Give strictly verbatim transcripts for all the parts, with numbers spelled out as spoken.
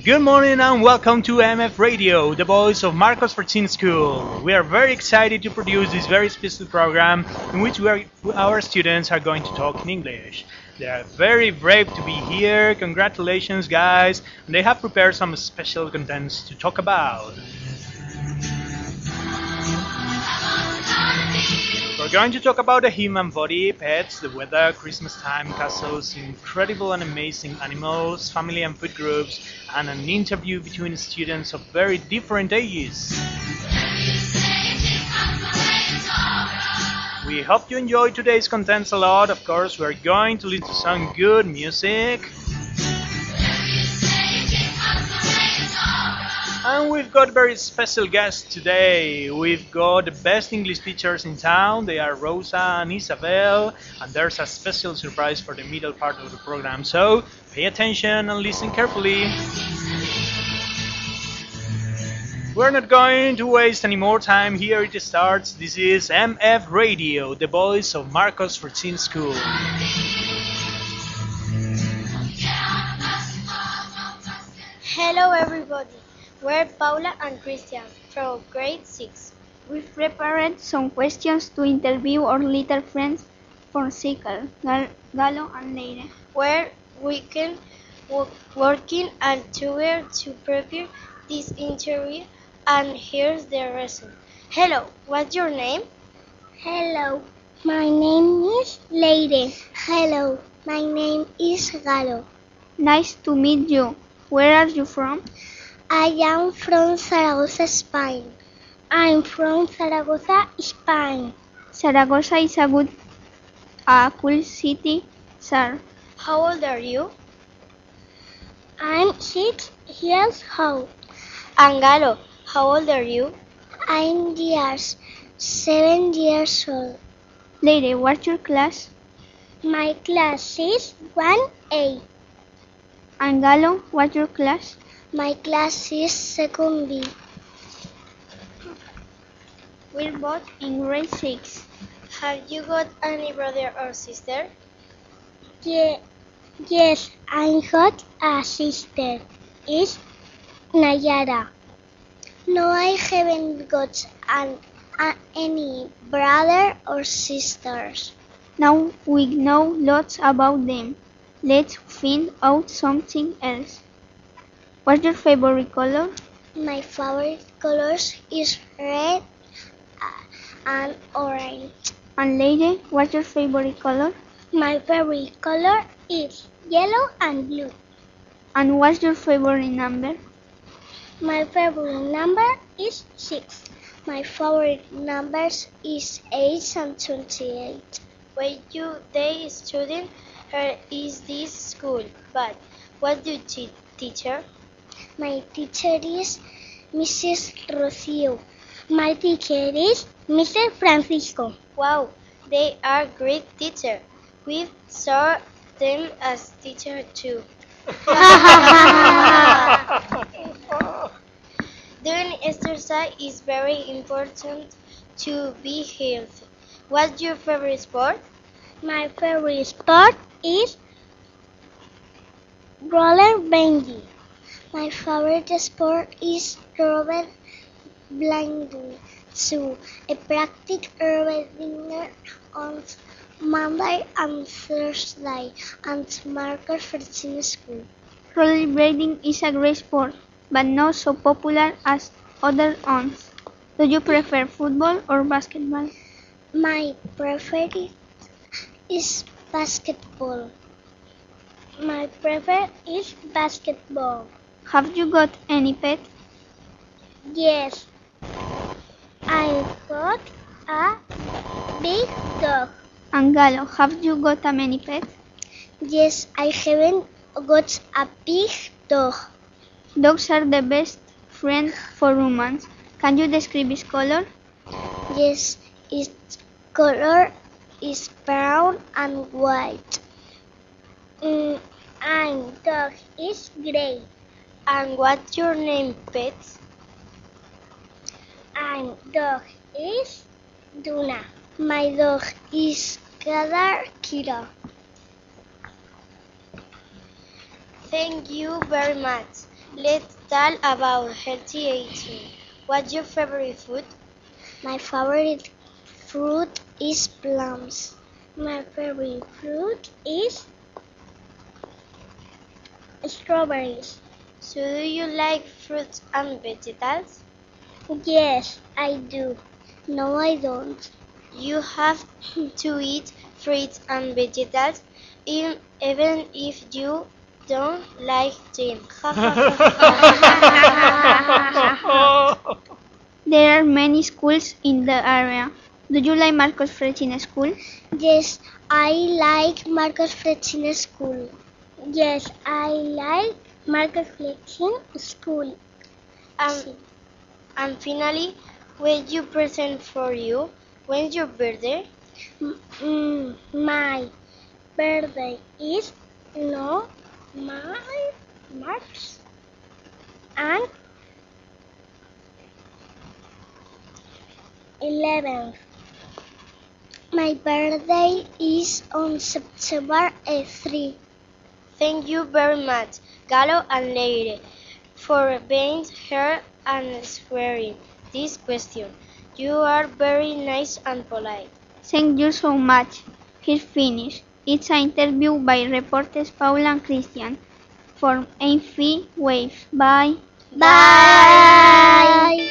Good morning and welcome to M F Radio, the voice of Marcos fourteen School. We are very excited to produce this very special program in which we are, our students are going to talk in English. They are very brave to be here. Congratulations, guys. And they have prepared some special contents to talk about. We're going to talk about the human body, pets, the weather, Christmas time, castles, incredible and amazing animals, family and food groups, and an interview between students of very different ages. We hope you enjoy today's contents a lot. Of course, we're going to listen to some good music. And we've got very special guests today. We've got the best English teachers in town. They are Rosa and Isabel. And there's a special surprise for the middle part of the program. So pay attention and listen carefully. We're not going to waste any more time. Here it starts. This is M F Radio, the voice of Marcos fourteen School. Hello everybody. We're Paula and Christian from grade six. We've prepared some questions to interview our little friends from Cycle, Gal- Galo and Leire. We're weekend wo- working and together to prepare this interview, and here's the reason. Hello, what's your name? Hello, my name is Leire. Hello, my name is Galo. Nice to meet you. Where are you from? I am from Zaragoza, Spain. I'm from Zaragoza, Spain. Zaragoza is a good, a cool city, sir. How old are you? I'm six years old. And Galo, how old are you? I'm years, seven years old. Leire, what's your class? My class is one A. And Galo, what's your class? My class is second B. We're both in grade six. Have you got any brother or sister? Ye- yes, I got a sister. It's Nayara. No, I haven't got an, a, any brother or sisters. Now we know lots about them. Let's find out something else. What's your favorite color? My favorite colors is red uh, and orange. And Leire, what's your favorite color? My favorite color is yellow and blue. And what's your favorite number? My favorite number is six. My favorite numbers is eight and twenty-eight. When you they student here is this school, but what do you te- teacher? My teacher is Missus Rocio. My teacher is Mister Francisco. Wow, they are great teacher. We saw them as teacher too. Doing exercise is very important to be healthy. What's your favorite sport? My favorite sport is roller bandy. My favorite sport is rubber blinding. So I practice rubber dinner on Monday and Thursday at Marcos fourteen School. Rollerblading is a great sport, but not so popular as other ones. Do you prefer football or basketball? My preferred is basketball. My preferred is basketball. Have you got any pet? Yes, I got a big dog. And Galo, have you got a many pets? Yes, I haven't got a big dog. Dogs are the best friend for humans. Can you describe its color? Yes, its color is brown and white. Mm, and dog is gray. And what's your name, pets? And dog is Duna. My dog is Kadar Kira. Thank you very much. Let's talk about healthy eating. What's your favorite food? My favorite fruit is plums. My favorite fruit is strawberries. So do you like fruits and vegetables? Yes, I do. No, I don't. You have to eat fruits and vegetables in- even if you don't like them. There are many schools in the area. Do you like Marcos Frecina School? Yes, I like Marcos Frecina School. Yes, I like Marcos Frecina School. and, and finally, will you present for you? When's your birthday? Mm, my birthday is no my March and eleventh. My birthday is on September third. Thank you very much, Gallo and Leire, for being here and answering this question. You are very nice and polite. Thank you so much. He's finished. It's an interview by reporters Paula and Christian from A F I Wave. Bye. Bye.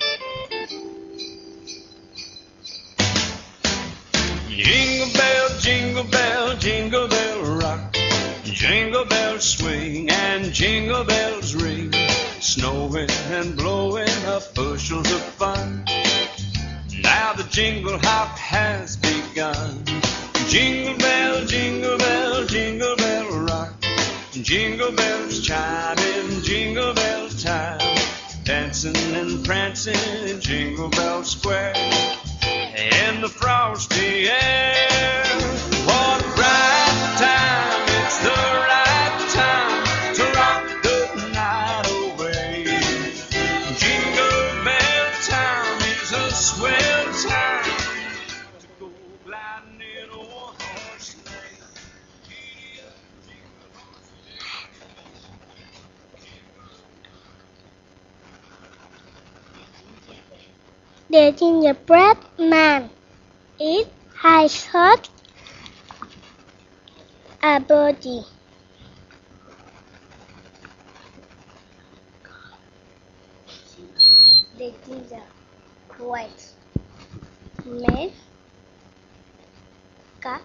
Jingle bell, jingle bell, jingle bell rock. Jingle bells swing and jingle bells ring. Snowing and blowing up bushels of fun. Now the jingle hop has begun. Jingle bell, jingle bell, jingle bell rock. Jingle bells chiming, jingle bell time. Dancing and prancing in Jingle Bell Square. In the frosty air. What a bright time, it's the right time to rock the night away. Jingle bell time is a swell time to go gliding in a one-horse sleigh. The gingerbread man. It has got a body. The gingerbread man cat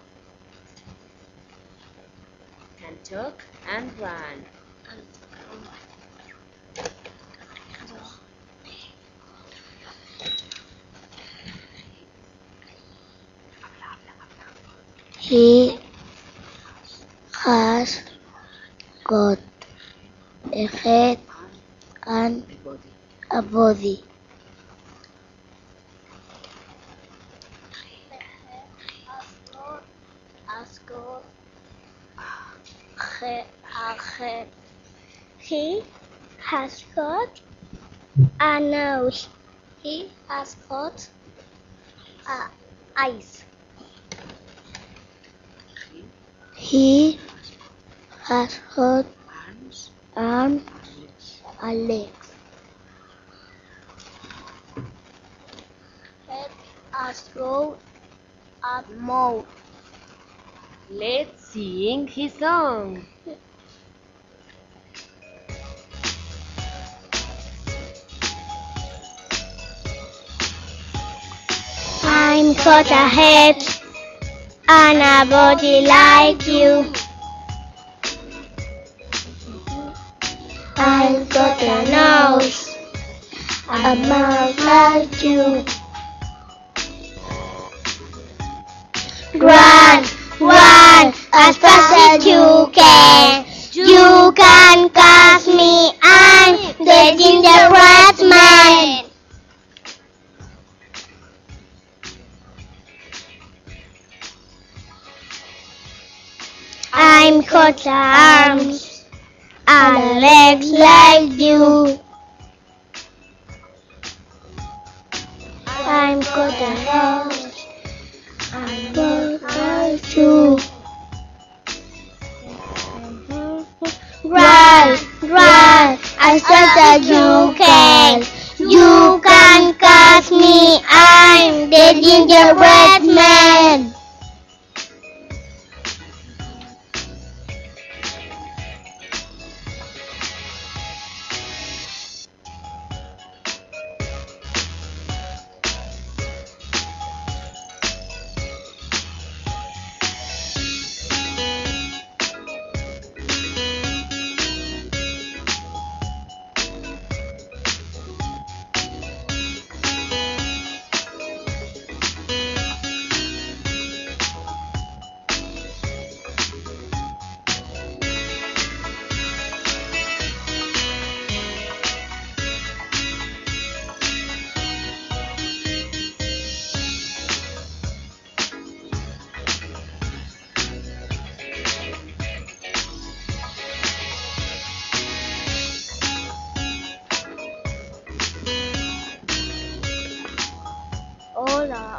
Can talk and run. He has got a head and a body. Has got he- a head. He has got a nose. He has got a eyes. He has got arms and legs. Head has got a mouth. Let's sing his song. I'm got a head and a body like you. I've got a nose, a mouth like you. Run, run as fast as you can. You can catch me, I'm the gingerbread man. I'm got arms and legs like you. I'm got a nose and mouth like you. Run, run as fast as you can. You can catch me, I'm the gingerbread man. Hola.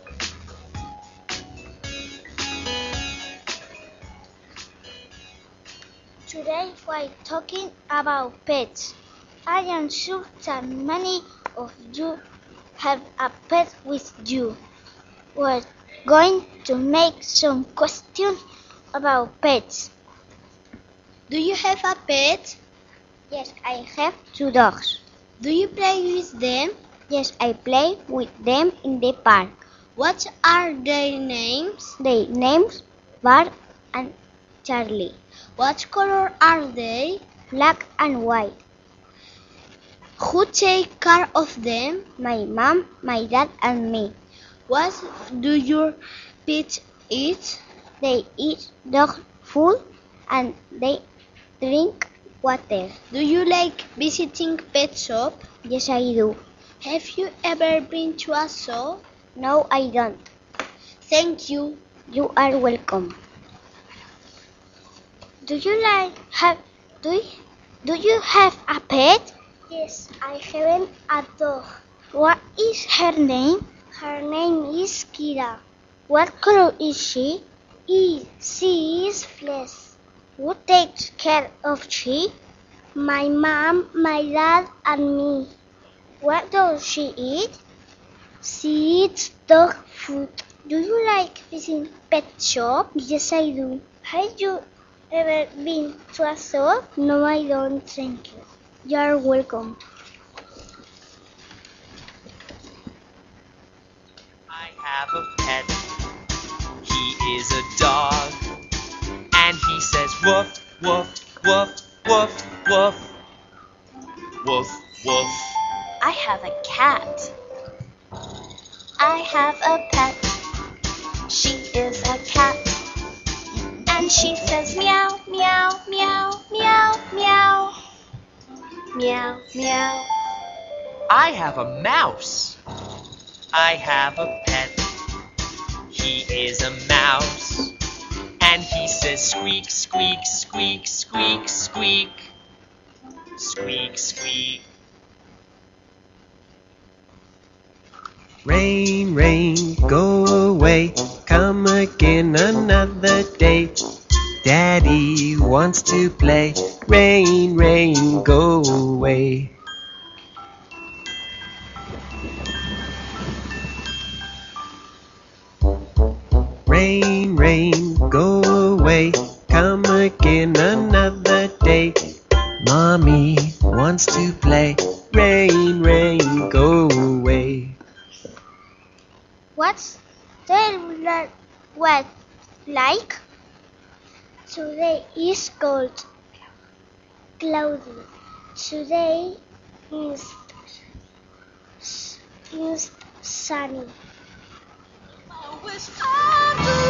Today we're talking about pets. I am sure that many of you have a pet with you. We're going to make some questions about pets. Do you have a pet? Yes, I have two dogs. Do you play with them? Yes, I play with them in the park. What are their names? Their names Bart and Charlie. What color are they? Black and white. Who take care of them? My mom, my dad, and me. What do your pets eat? They eat dog food and they drink water. Do you like visiting pet shop? Yes, I do. Have you ever been to a zoo? No, I don't. Thank you. You are welcome. Do you like have do you, do you have a pet? Yes, I have a dog. What is her name? Her name is Kira. What color is she? E, she is flesh. Who takes care of she? My mom, my dad, and me. What does she eat? She eats dog food. Do you like visiting pet shop? Yes, I do. Have you ever been to a zoo? No, I don't. Thank you. You are welcome. I have a pet. He is a dog. And he says woof, woof, woof, woof, woof. Woof, woof. I have a cat. I have a pet. She is a cat. And she says meow, meow, meow, meow, meow. Meow, meow. I have a mouse. I have a pet. He is a mouse. And he says squeak, squeak, squeak, squeak, squeak. Squeak, squeak. Rain, rain, go away, come again another day. Daddy wants to play. Rain, rain, go away. Rain, rain, go away, come again another day. Mommy wants to play. Rain, rain, go away. What's the weather like? Today is cold, cloudy. Today is, is sunny. I wish I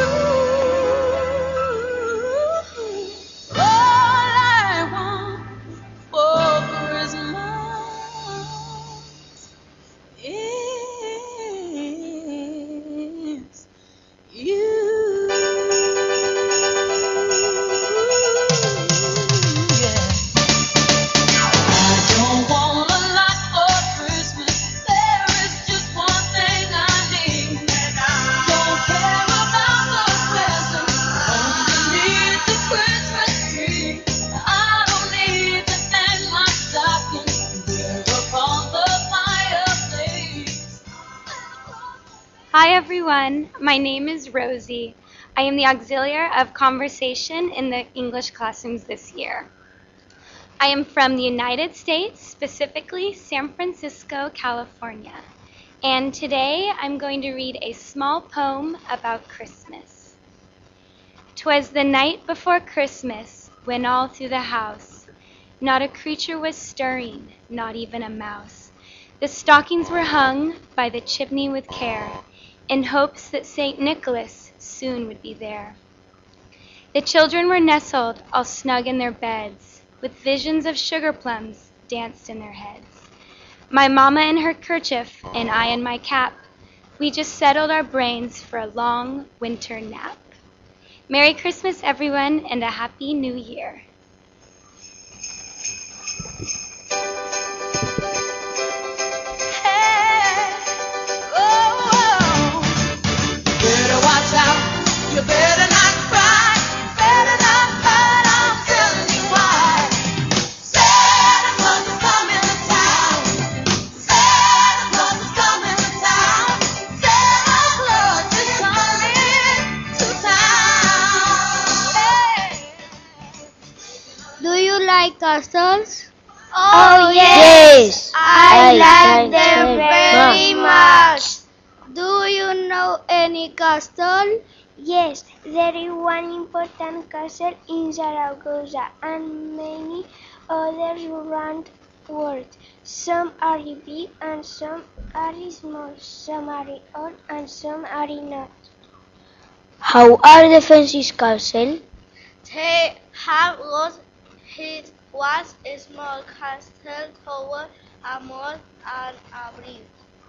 knew all I want for Christmas is you. Care about everyone. My name is Rosie. I am the auxiliary of conversation in the English classrooms this year. I am from the United States, specifically San Francisco, California. And today I'm going to read a small poem about Christmas. 'Twas the night before Christmas, when all through the house not a creature was stirring, not even a mouse. The stockings were hung by the chimney with care, in hopes that Saint Nicholas soon would be there. The children were nestled all snug in their beds, with visions of sugar plums danced in their heads. My mama in her kerchief, and I in my cap, we just settled our brains for a long winter nap. Merry Christmas, everyone, and a Happy New Year. You better not cry, you better not hurt, I'm telling you why. Santa Claus is coming to town. Santa Claus is coming to town. Santa Claus is coming to town. Hey. Do you like castles? Oh, yes. I, I like like them them very much. much. Do you know any castle? Yes, there is one important castle in Zaragoza and many others around the world. Some are big and some are small. Some are old and some are not. How are the fences castle? They have lost it was a small castle tower, a moat and a bridge.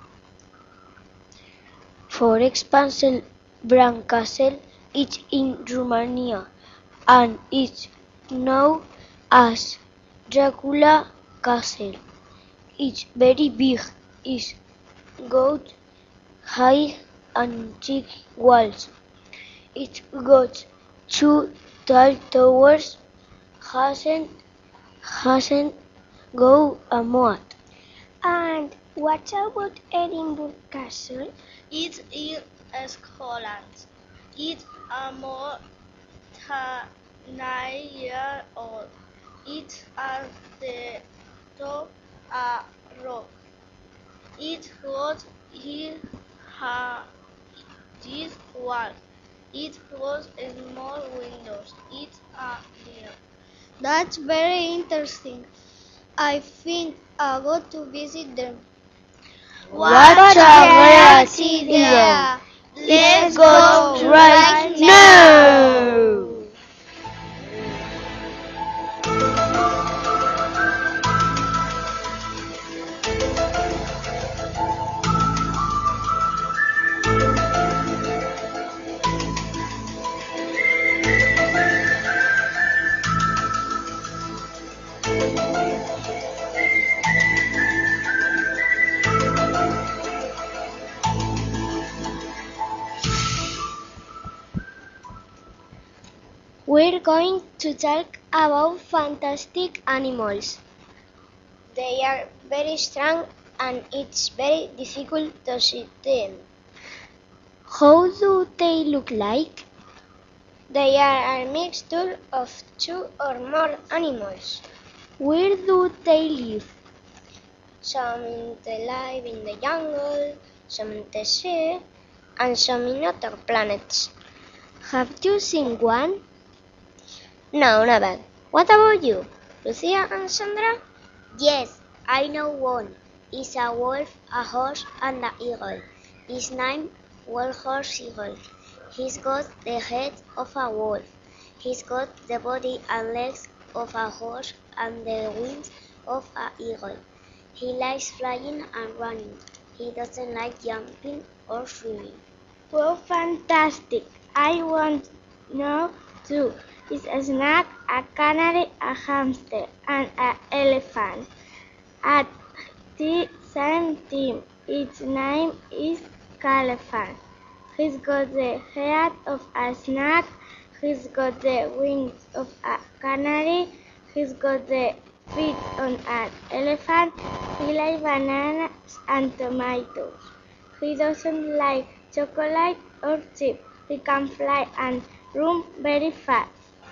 For example, Bran Castle is in Romania and is known as Dracula Castle. It's very big, it's got high and thick walls. It's got two tall towers, hasn't, hasn't got a moat. And what about Edinburgh Castle? It's in Scotland. It's a more than nine years old. It's at the top a rock. It got here ha this wall. It was small windows. It's a deer. That's very interesting. I think I'll go to visit them. What a great idea! Let's go right now! We're going to talk about fantastic animals. They are very strong and it's very difficult to see them. How do they look like? They are a mixture of two or more animals. Where do they live? Some they live in the jungle, some in the sea, and some in other planets. Have you seen one? No, never. What about you, Lucia and Sandra? Yes, I know one. It's a wolf, a horse, and an eagle. His name Wolf Horse Eagle. He's got the head of a wolf. He's got the body and legs of a horse and the wings of an eagle. He likes flying and running. He doesn't like jumping or swimming. Well, fantastic. I want to know too. It's a snake, a canary, a hamster, and an elephant. At the same time, its name is Calephant. He's got the head of a snake, he's got the wings of a canary, he's got the feet on an elephant, he likes bananas and tomatoes. He doesn't like chocolate or chip. We can fly and run very fast.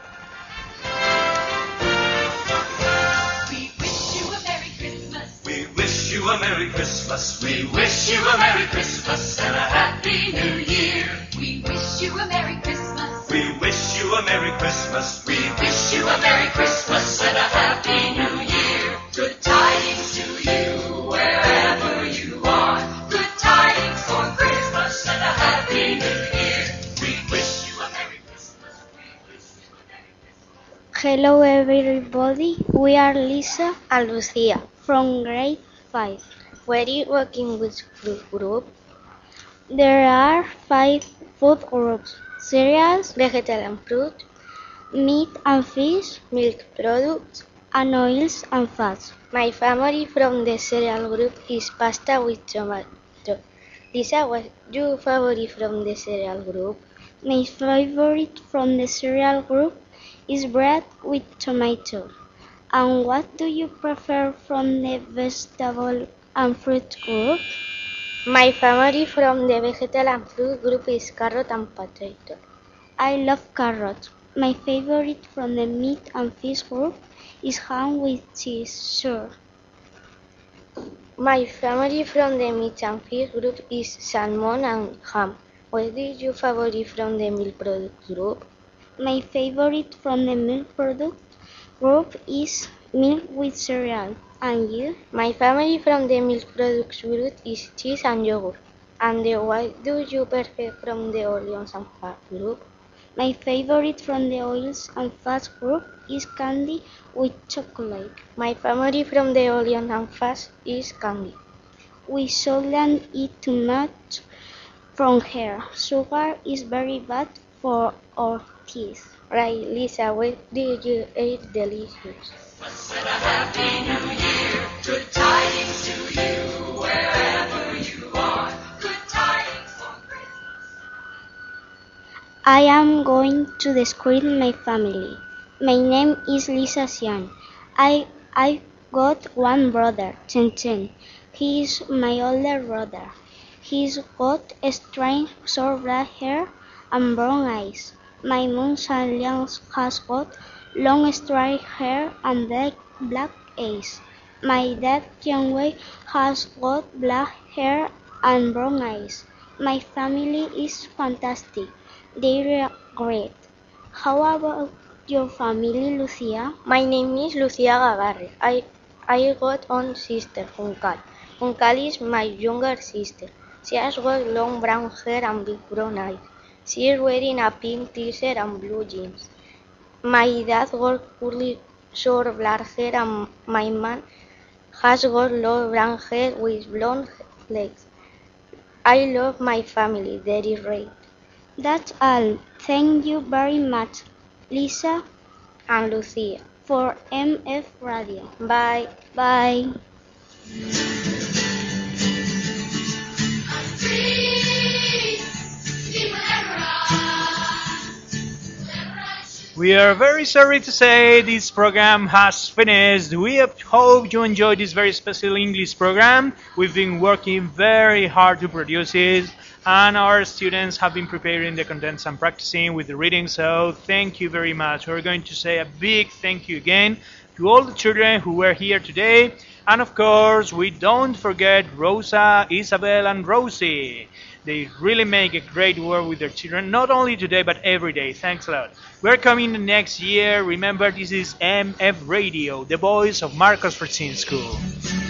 We wish you a Merry Christmas. We wish you a Merry Christmas. We wish you a Merry Christmas and a Happy New Year. We wish you a Merry Christmas. We wish you a Merry Christmas. We Wish you a Merry Christmas and a Happy New Year. Good tidings to you wherever you are. Good tidings for Christmas and a Happy New Year. We wish you a Merry Christmas. We wish you a Merry Christmas. Hello everybody, we are Lisa and Lucia from grade five. We're working with food group, There are five food groups: cereals, vegetable and fruit, meat and fish, milk products. and oils and fats. My family from the cereal group is pasta with tomato. Lisa, what's your favorite from the cereal group? My favorite from the cereal group is bread with tomato. And what do you prefer from the vegetable and fruit group? My family from the vegetable and fruit group is carrot and potato. I love carrots. My favorite from the meat and fish group is ham with cheese, sure. My family from the meat and fish group is salmon and ham. What is your favorite from the milk product group? My favorite from the milk product group is milk with cereal. And you? My family from the milk products group is cheese and yogurt. And the, what do you prefer from the onions and fat group? My favorite from the oils and fats group is candy with chocolate. My family from the onions and fats is candy. We shouldn't eat too much from here. Sugar is very bad for our teeth. Right, Lisa, what do you eat delicious? And a Happy New Year. Good tidings to you wherever you are. Good tidings for Christmas. I am going to describe my family. My name is Lisa Xian. I I got one brother, Chen Chen. He is my older brother. He's got strange short black hair and brown eyes. My mom Liang has got long straight hair and black, black eyes. My dad Jianwei has got black hair and brown eyes. My family is fantastic. They're great. How about your family, Lucia? My name is Lucia Gavarre. I, I got one sister, Juncal. Juncal is my younger sister. She has got long brown hair and big brown eyes. She is wearing a pink t-shirt and blue jeans. My dad got curly short black hair and my mom has got long brown hair with blonde legs. I love my family, they are great. That's all. Thank you very much, Lisa And Lucia. for M F Radio. Bye. Bye. We are very sorry to say this program has finished. We hope you enjoyed this very special English program. We've been working very hard to produce it, and our students have been preparing the contents and practicing with the reading, so thank you very much. We're going to say a big thank you again to all the children who were here today, and of course we don't forget Rosa, Isabel and Rosie. They really make a great work with their children, not only today but every day. Thanks a lot. We're coming the next year. Remember, this is M F Radio, the voice of Marcos fourteen School.